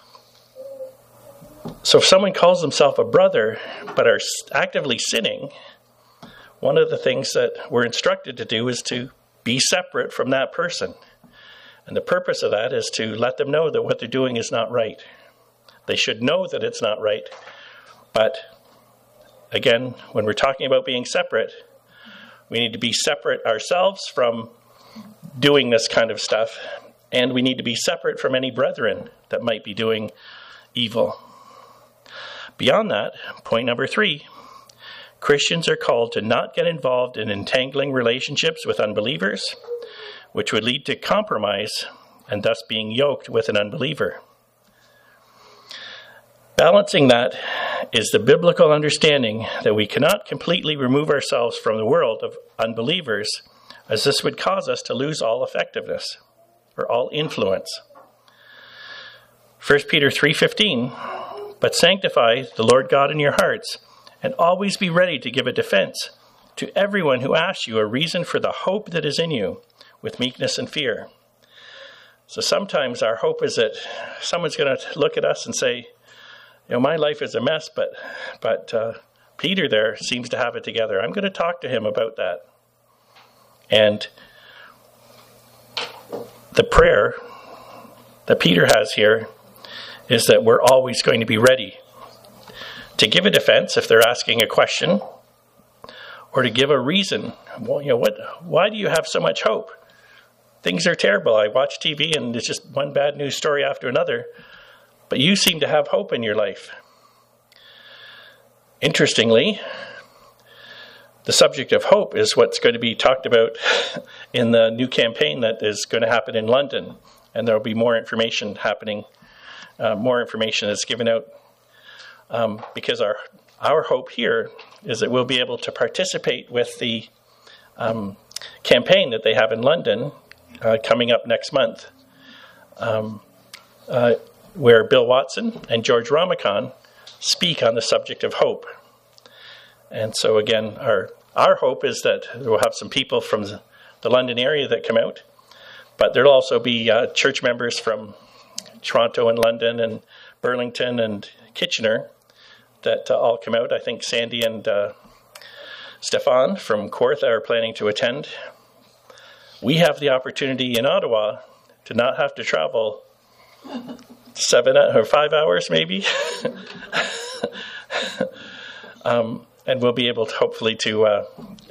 So if someone calls themselves a brother but are actively sinning, one of the things that we're instructed to do is to be separate from that person. And the purpose of that is to let them know that what they're doing is not right. They should know that it's not right. But again, when we're talking about being separate, we need to be separate ourselves from doing this kind of stuff. And we need to be separate from any brethren that might be doing evil. Beyond that, point number 3, Christians are called to not get involved in entangling relationships with unbelievers, which would lead to compromise and thus being yoked with an unbeliever. Balancing that is the biblical understanding that we cannot completely remove ourselves from the world of unbelievers, as this would cause us to lose all effectiveness or all influence. 1 Peter 3:15, but sanctify the Lord God in your hearts, and always be ready to give a defense to everyone who asks you a reason for the hope that is in you, with meekness and fear. So sometimes our hope is that someone's going to look at us and say, my life is a mess, but Peter there seems to have it together. I'm going to talk to him about that. And the prayer that Peter has here is that we're always going to be ready to give a defense if they're asking a question, or to give a reason. Well, why do you have so much hope? Things are terrible. I watch TV and it's just one bad news story after another. But you seem to have hope in your life. Interestingly, the subject of hope is what's going to be talked about in the new campaign that is going to happen in London. And there will be more information happening, more information that's given out. Because our hope here is that we'll be able to participate with the campaign that they have in London coming up next month, where Bill Watson and George Ramakan speak on the subject of hope. And so again, our hope is that we'll have some people from the London area that come out, but there'll also be church members from Toronto and London and Burlington and Kitchener that all come out. I think Sandy and Stefan from Kawartha are planning to attend. We have the opportunity in Ottawa to not have to travel 7 or 5 hours maybe. And we'll be able to hopefully to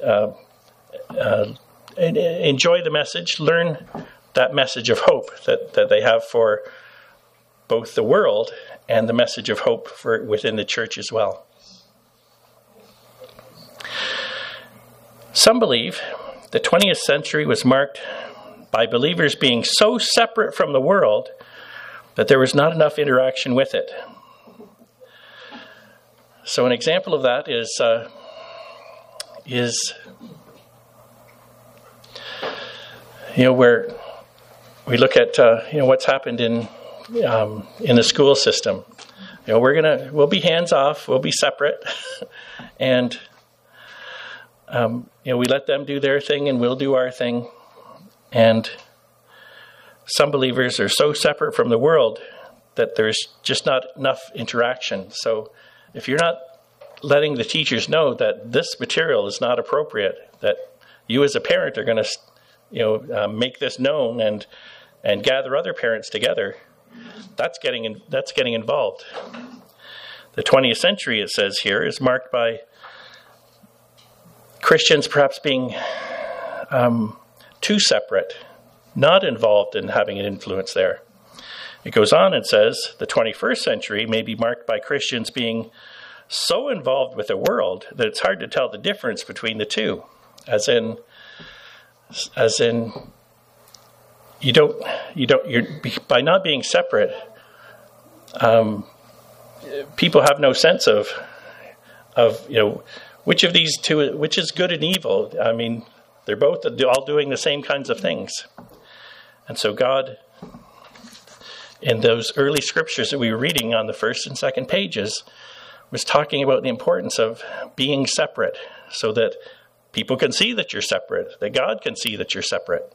enjoy the message, learn that message of hope that they have for both the world and the message of hope for within the church as well. Some believe the 20th century was marked by believers being so separate from the world that there was not enough interaction with it. So an example of that is where we look at what's happened in the school system. We'll be hands off, we'll be separate, and we let them do their thing and we'll do our thing. And some believers are so separate from the world that there's just not enough interaction. So if you're not letting the teachers know that this material is not appropriate, that you as a parent are going to make this known and gather other parents together, that's getting involved. The 20th century, it says here, is marked by Christians perhaps being too separate, not involved in having an influence there. It goes on and says the 21st century may be marked by Christians being so involved with the world that it's hard to tell the difference between the two. As in you're by not being separate, people have no sense of which of these two, which is good and evil. I mean, they're both all doing the same kinds of things. And so God, in those early scriptures that we were reading on the first and second pages, was talking about the importance of being separate so that people can see that you're separate, that God can see that you're separate.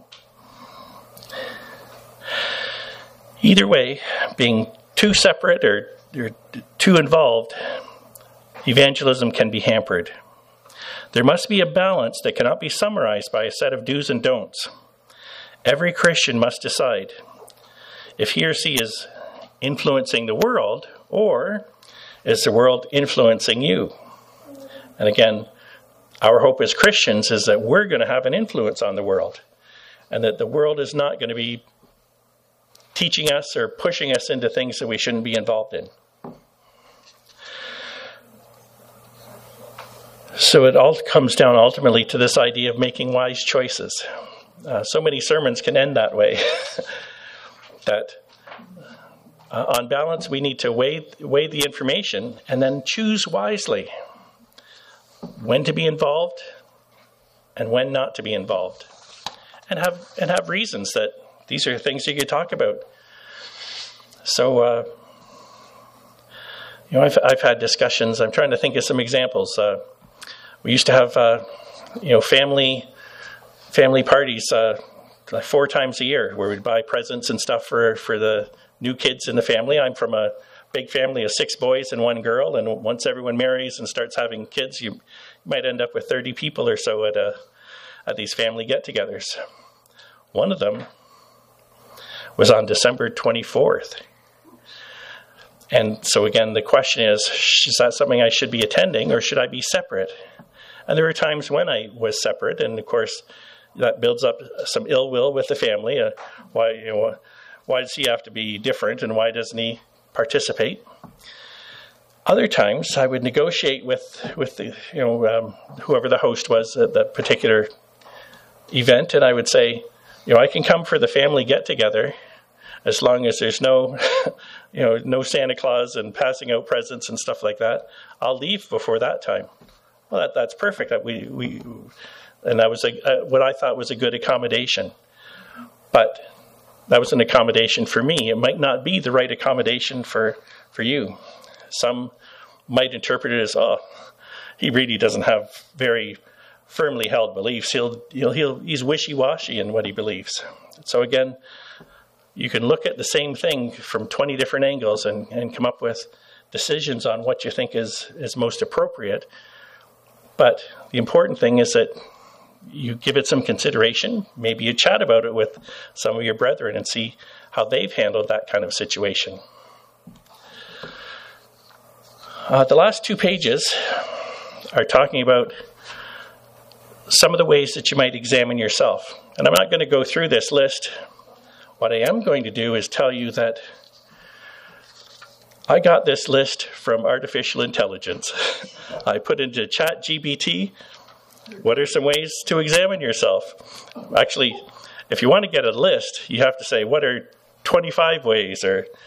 Either way, being too separate or too involved, evangelism can be hampered. There must be a balance that cannot be summarized by a set of do's and don'ts. Every Christian must decide if he or she is influencing the world, or is the world influencing you? And again, our hope as Christians is that we're going to have an influence on the world, and that the world is not going to be teaching us or pushing us into things that we shouldn't be involved in. So it all comes down ultimately to this idea of making wise choices. So many sermons can end that way. That on balance, we need to weigh the information and then choose wisely when to be involved and when not to be involved, and have reasons that these are things you could talk about. So I've had discussions. I'm trying to think of some examples. We used to have family parties like 4 times a year where we'd buy presents and stuff for the new kids in the family. I'm from a big family of 6 boys and 1 girl, and once everyone marries and starts having kids, you might end up with 30 people or so at these family get-togethers. One of them was on December 24th. And so again, the question is that something I should be attending, or should I be separate? And there were times when I was separate, and of course, that builds up some ill will with the family. Why does he have to be different, and why doesn't he participate? Other times, I would negotiate with the whoever the host was at that particular event, and I would say, I can come for the family get together as long as there's no no Santa Claus and passing out presents and stuff like that. I'll leave before that time. Well, that's perfect. And that was what I thought was a good accommodation. But that was an accommodation for me. It might not be the right accommodation for you. Some might interpret it as, he really doesn't have very firmly held beliefs. He's wishy-washy in what he believes. So again, you can look at the same thing from 20 different angles and come up with decisions on what you think is most appropriate. But the important thing is that you give it some consideration. Maybe you chat about it with some of your brethren and see how they've handled that kind of situation. The last 2 pages are talking about some of the ways that you might examine yourself. And I'm not going to go through this list. What I am going to do is tell you that I got this list from artificial intelligence. I put into ChatGPT, what are some ways to examine yourself? Actually, if you want to get a list, you have to say, what are 25 ways?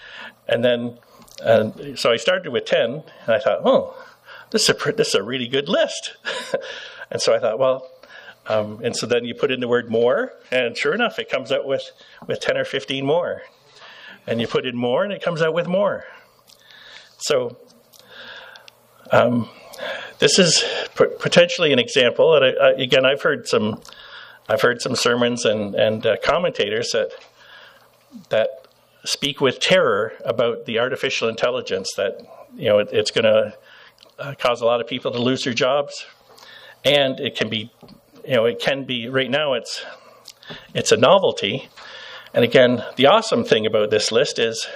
So I started with 10, and I thought, this is a really good list. And so I thought, and so then you put in the word more, and sure enough, it comes out with 10 or 15 more. And you put in more, and it comes out with more. So this is potentially an example. And again, I've heard some sermons and commentators that speak with terror about the artificial intelligence, that it's going to cause a lot of people to lose their jobs, and it can be right now it's a novelty. And again, the awesome thing about this list is,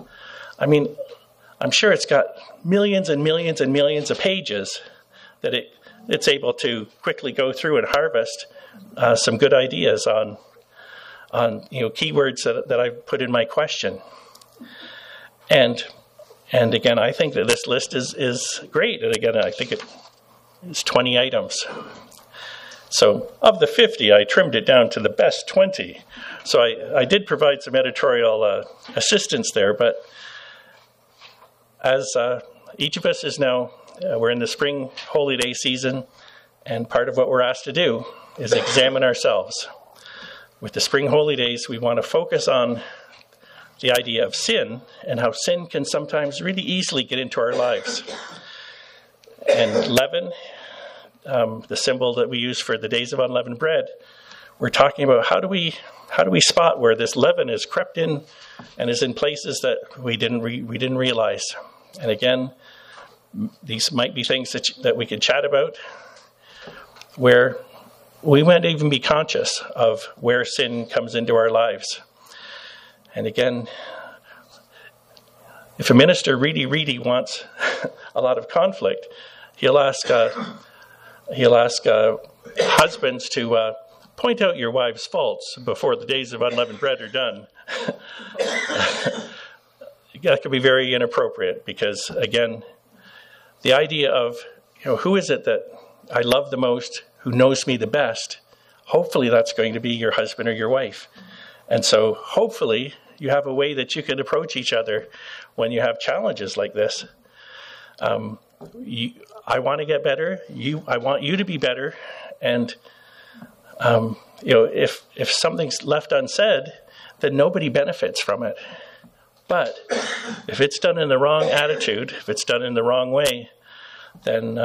I'm sure it's got millions and millions and millions of pages that it's able to quickly go through and harvest some good ideas on keywords that I've put in my question. And again, I think that this list is great. And again, I think it's 20 items. So of the 50, I trimmed it down to the best 20. So I did provide some editorial assistance there, but as each of us is now, we're in the spring holy day season, and part of what we're asked to do is examine ourselves. With the spring holy days, we want to focus on the idea of sin and how sin can sometimes really easily get into our lives. And leaven, the symbol that we use for the days of unleavened bread, we're talking about how do we spot where this leaven is crept in and is in places that we didn't realize. And again, these might be things that we could chat about, where we might even be conscious of where sin comes into our lives. And again, if a minister really, really wants a lot of conflict, he'll ask husbands to point out your wife's faults before the days of unleavened bread are done. That could be very inappropriate, because again, the idea of, who is it that I love the most, who knows me the best, hopefully that's going to be your husband or your wife. And so hopefully you have a way that you can approach each other when you have challenges like this. I want to get better. I want you to be better. And, if something's left unsaid, then nobody benefits from it. But if it's done in the wrong attitude, if it's done in the wrong way, then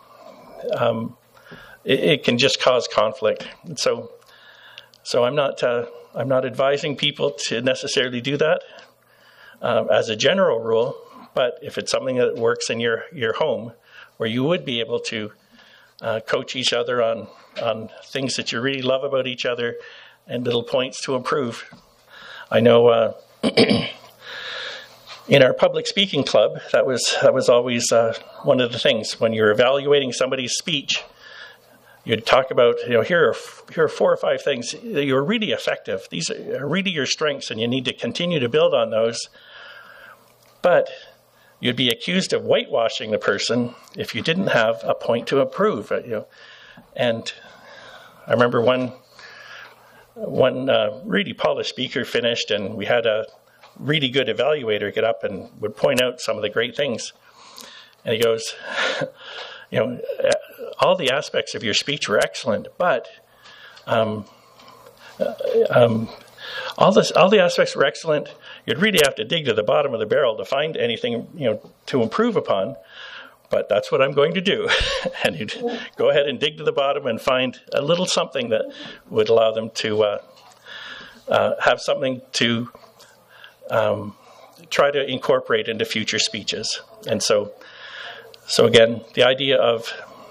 it can just cause conflict. And so I'm not advising people to necessarily do that as a general rule. But if it's something that works in your home, where you would be able to coach each other on things that you really love about each other and little points to improve. I know in our public speaking club, that was always one of the things. When you're evaluating somebody's speech, you'd talk about, here are 4 or 5 things that you're really effective. These are really your strengths, and you need to continue to build on those. But you'd be accused of whitewashing the person if you didn't have a point to improve. And I remember one really polished speaker finished, and we had a really good evaluator get up and would point out some of the great things. And he goes, all the aspects of your speech were excellent, but all the aspects were excellent. You'd really have to dig to the bottom of the barrel to find anything, to improve upon. But that's what I'm going to do. And you'd go ahead and dig to the bottom and find a little something that would allow them to have something to try to incorporate into future speeches. And so again, the idea of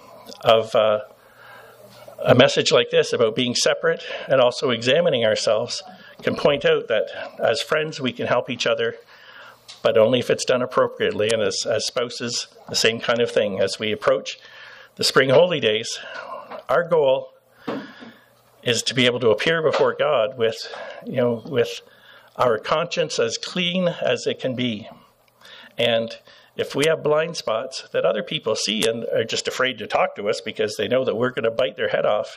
a message like this about being separate and also examining ourselves can point out that as friends we can help each other, but only if it's done appropriately. And as spouses, the same kind of thing. As we approach the spring holy days, our goal is to be able to appear before God with our conscience as clean as it can be. And if we have blind spots that other people see and are just afraid to talk to us because they know that we're going to bite their head off,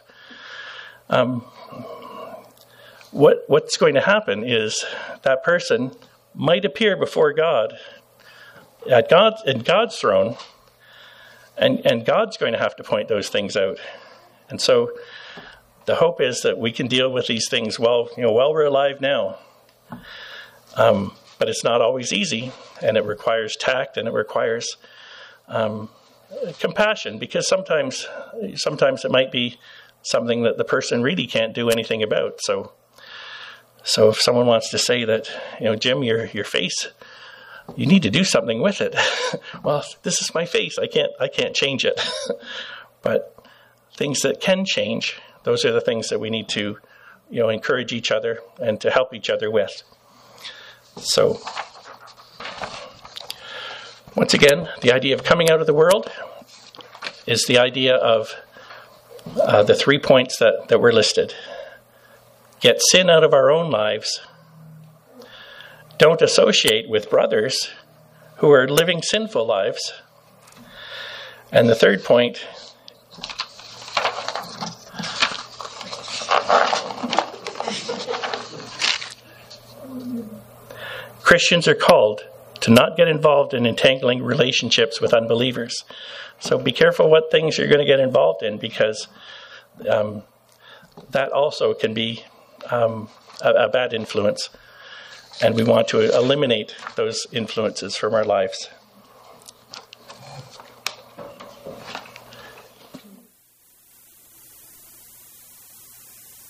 what's going to happen is that person might appear before God in God's throne, and God's going to have to point those things out. And so the hope is that we can deal with these things while we're alive now. But it's not always easy, and it requires tact, and it requires compassion, because sometimes it might be something that the person really can't do anything about. So if someone wants to say that, Jim, your face, you need to do something with it. Well, this is my face. I can't change it. But things that can change, those are the things that we need to, encourage each other and to help each other with. So, once again, the idea of coming out of the world is the idea of the 3 points that were listed. Get sin out of our own lives. Don't associate with brothers who are living sinful lives. And the third point, Christians are called to not get involved in entangling relationships with unbelievers. So be careful what things you're going to get involved in, because that also can be a bad influence. And we want to eliminate those influences from our lives.